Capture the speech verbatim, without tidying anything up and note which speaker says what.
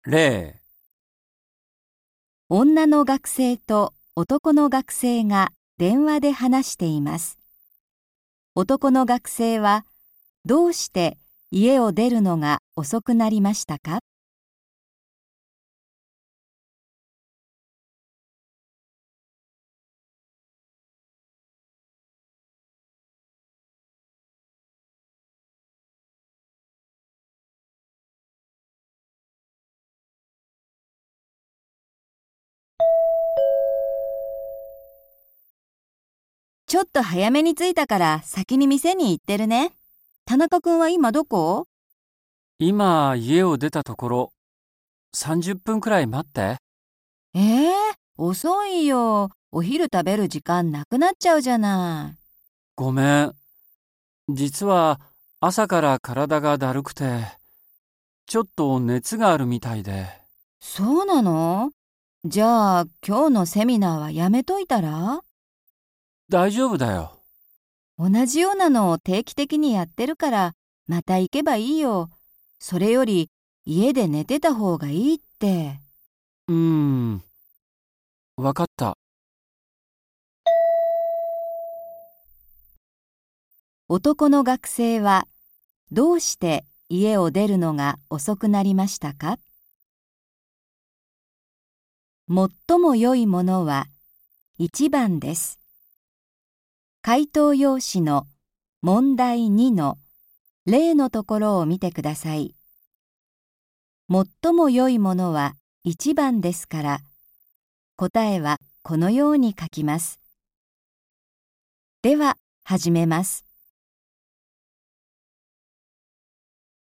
Speaker 1: 例、
Speaker 2: 女の学生と男の学生が電話で話しています。男の学生は、どうして家を出るのが遅くなりましたか？ちょっと早めに着いたから先に店に行ってるね。田中くんは今どこ？
Speaker 1: 今家を出たところ、さんじゅっぷんくらい待って。
Speaker 2: えー、遅いよ。お昼食べる時間なくなっちゃうじゃない。
Speaker 1: ごめん。実は朝から体がだるくて、ちょっと熱があるみたいで。
Speaker 2: そうなの？じゃあ今日のセミナーはやめといたら？
Speaker 1: 大丈夫だよ。
Speaker 2: 同じようなのを定期的にやってるからまた行けばいいよ。それより家で寝てた方がいいって。
Speaker 1: うーん、わかった。
Speaker 2: 男の学生はどうして家を出るのが遅くなりましたか？最も良いものはいちばんです。回答用紙の問題にの例のところを見てください。最も良いものはいちばんですから、答えはこのように書きます。では、始めます。